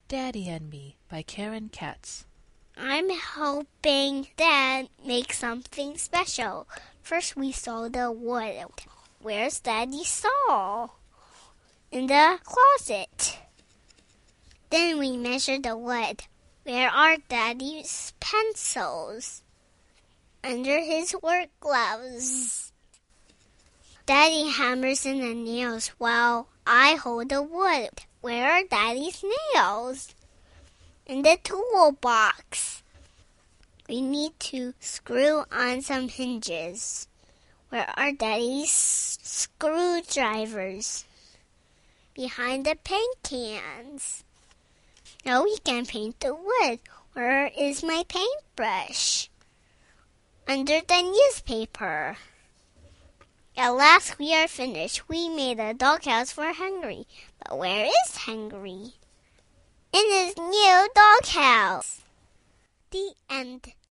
Daddy and Me by Karen Katz. I'm helping Dad make something special. First we saw the wood. Where's Daddy's saw? In the closet. Then we measured the wood. Where are Daddy's pencils? Under his work gloves. Daddy hammers in the nails while I hold the wood. Where are Daddy's nails? In the toolbox. We need to screw on some hinges. Where are Daddy's screwdrivers? Behind the paint cans. Now we can paint the wood. Where is my paintbrush? Under the newspaper. At last we are finished. We made a doghouse for Henry. But where is Henry? In his new doghouse. The end.